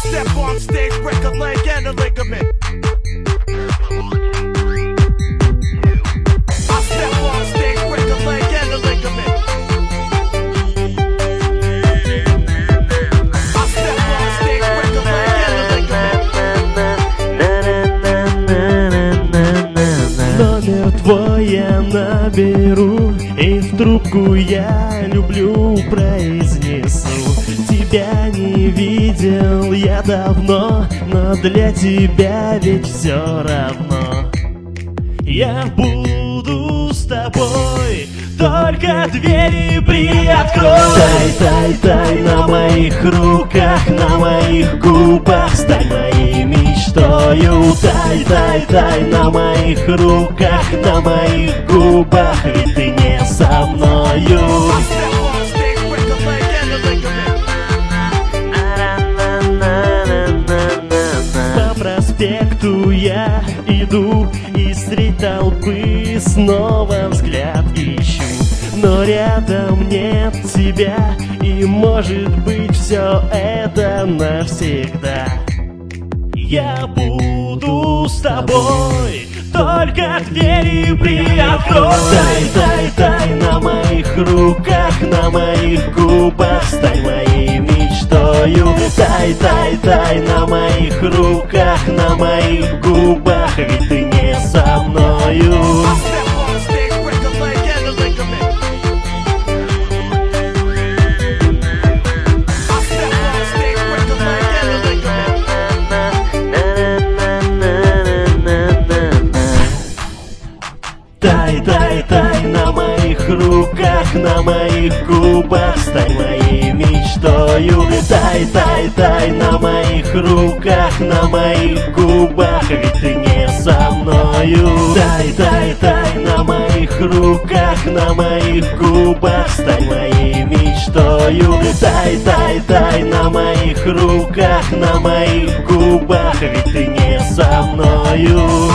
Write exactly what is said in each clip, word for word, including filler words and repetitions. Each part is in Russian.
step on stage, break a leg and a ligament. I step on stage, break a leg and a ligament. I step on stage, break a leg and a ligament. Номер твой я наберу, и в трубку я люблю произнесу. Тебя не видел я давно, но для тебя ведь все равно. Я буду с тобой, только двери приоткрой. Тай, тай, тай на моих руках, на моих губах, стань моей мечтою. Тай, тай, тай на моих руках, на моих губах, ведь ты не со мною. По проспекту я иду, и средь толпы снова взгляд ищу. Но рядом нет тебя, и может быть все это навсегда. Я буду с тобой, только двери приоткрой. Тай, тай, тай на моих руках, на моих губах, стань моей мечтою. Тай, тай, тай на моих руках, на моих губах, ведь ты не со мною. Тай, тай, тай на моих руках, на моих губах, стань моей мечтою. Тай, тай, тай на моих руках, на моих губах, ведь ты не со мною. Тай, тай, тай на моих руках, на моих губах, стань моей мечтою. Тай, тай, тай на моих руках, на моих губах, ведь ты не со мною.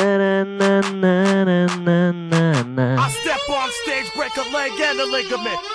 I step on stage, break a leg and a ligament.